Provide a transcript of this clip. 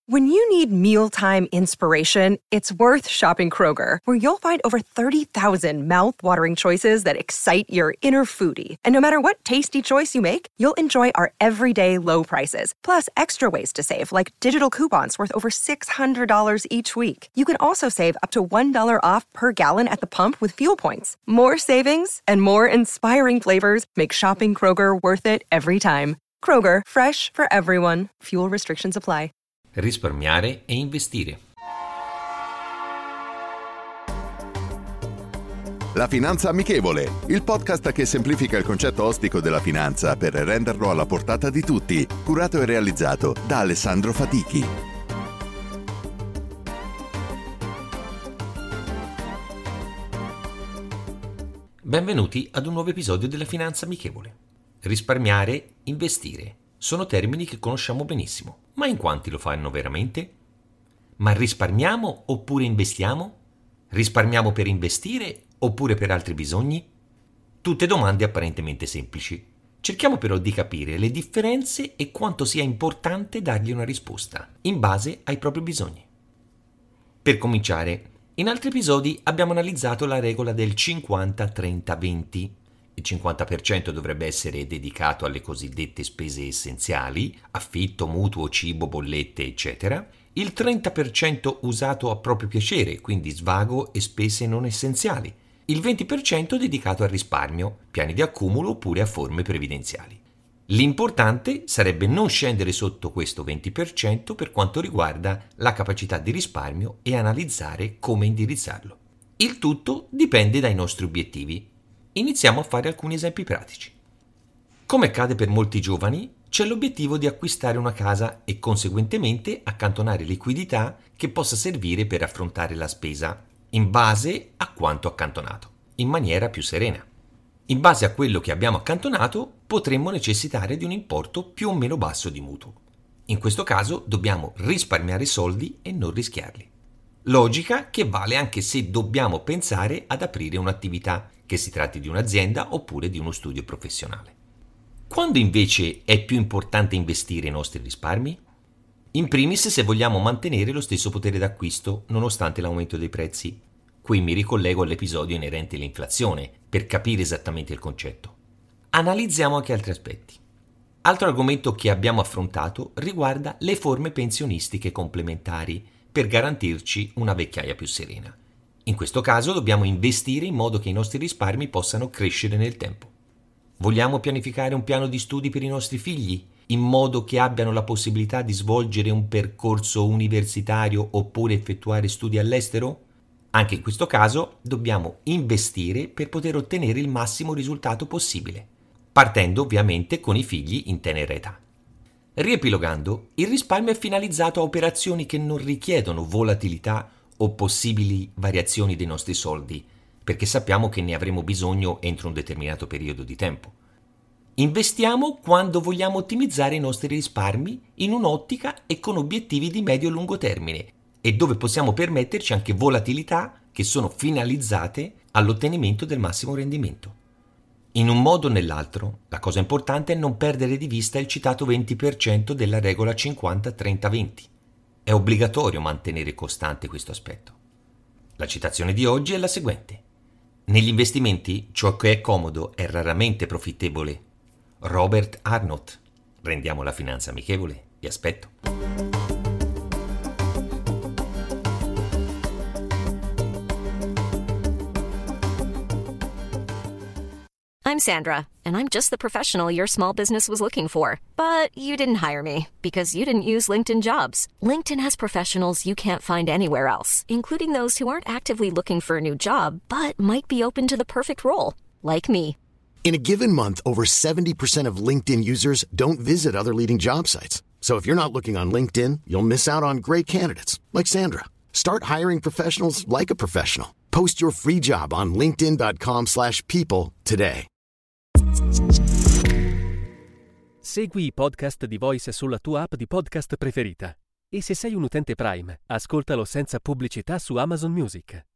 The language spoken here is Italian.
When you need mealtime inspiration, it's worth shopping Kroger, where you'll find over 30,000 mouth-watering choices that excite your inner foodie. And no matter what tasty choice you make, you'll enjoy our everyday low prices, plus extra ways to save, like digital coupons worth over $600 each week. You can also save up to $1 off per gallon at the pump with fuel points. More savings and more inspiring flavors make shopping Kroger worth it every time. Kroger, fresh for everyone. Fuel restrictions apply. Risparmiare e investire. La Finanza Amichevole, il podcast che semplifica il concetto ostico della finanza per renderlo alla portata di tutti, curato e realizzato da Alessandro Fatichi. Benvenuti ad un nuovo episodio della Finanza Amichevole. Risparmiare, investire. Sono termini che conosciamo benissimo, ma in quanti lo fanno veramente? Ma risparmiamo oppure investiamo? Risparmiamo per investire oppure per altri bisogni? Tutte domande apparentemente semplici. Cerchiamo però di capire le differenze e quanto sia importante dargli una risposta, in base ai propri bisogni. Per cominciare, in altri episodi abbiamo analizzato la regola del 50-30-20. Il 50% dovrebbe essere dedicato alle cosiddette spese essenziali, affitto, mutuo, cibo, bollette, eccetera. Il 30% usato a proprio piacere, quindi svago e spese non essenziali. Il 20% dedicato al risparmio, piani di accumulo oppure a forme previdenziali. L'importante sarebbe non scendere sotto questo 20% per quanto riguarda la capacità di risparmio e analizzare come indirizzarlo. Il tutto dipende dai nostri obiettivi. Iniziamo a fare alcuni esempi pratici. Come accade per molti giovani, c'è l'obiettivo di acquistare una casa e conseguentemente accantonare liquidità che possa servire per affrontare la spesa in base a quanto accantonato, in maniera più serena. In base a quello che abbiamo accantonato, potremmo necessitare di un importo più o meno basso di mutuo. In questo caso dobbiamo risparmiare soldi e non rischiarli. Logica che vale anche se dobbiamo pensare ad aprire un'attività, che si tratti di un'azienda oppure di uno studio professionale. Quando invece è più importante investire i nostri risparmi? In primis se vogliamo mantenere lo stesso potere d'acquisto nonostante l'aumento dei prezzi. Qui mi ricollego all'episodio inerente all'inflazione per capire esattamente il concetto. Analizziamo anche altri aspetti. Altro argomento che abbiamo affrontato riguarda le forme pensionistiche complementari per garantirci una vecchiaia più serena. In questo caso dobbiamo investire in modo che i nostri risparmi possano crescere nel tempo. Vogliamo pianificare un piano di studi per i nostri figli, in modo che abbiano la possibilità di svolgere un percorso universitario oppure effettuare studi all'estero? Anche in questo caso dobbiamo investire per poter ottenere il massimo risultato possibile, partendo ovviamente con i figli in tenera età. Riepilogando, il risparmio è finalizzato a operazioni che non richiedono volatilità o possibili variazioni dei nostri soldi, perché sappiamo che ne avremo bisogno entro un determinato periodo di tempo. Investiamo quando vogliamo ottimizzare i nostri risparmi in un'ottica e con obiettivi di medio-lungo termine e dove possiamo permetterci anche volatilità che sono finalizzate all'ottenimento del massimo rendimento. In un modo o nell'altro, la cosa importante è non perdere di vista il citato 20% della regola 50-30-20. È obbligatorio mantenere costante questo aspetto. La citazione di oggi è la seguente. Negli investimenti ciò che è comodo è raramente profittevole. Robert Arnott. Rendiamo la finanza amichevole. Vi aspetto. I'm Sandra, and I'm just the professional your small business was looking for. But you didn't hire me because you didn't use LinkedIn Jobs. LinkedIn has professionals you can't find anywhere else, including those who aren't actively looking for a new job, but might be open to the perfect role, like me. In a given month, over 70% of LinkedIn users don't visit other leading job sites. So if you're not looking on LinkedIn, you'll miss out on great candidates like Sandra. Start hiring professionals like a professional. Post your free job on linkedin.com/people today. Segui i podcast di Voice sulla tua app di podcast preferita. E se sei un utente Prime, ascoltalo senza pubblicità su Amazon Music.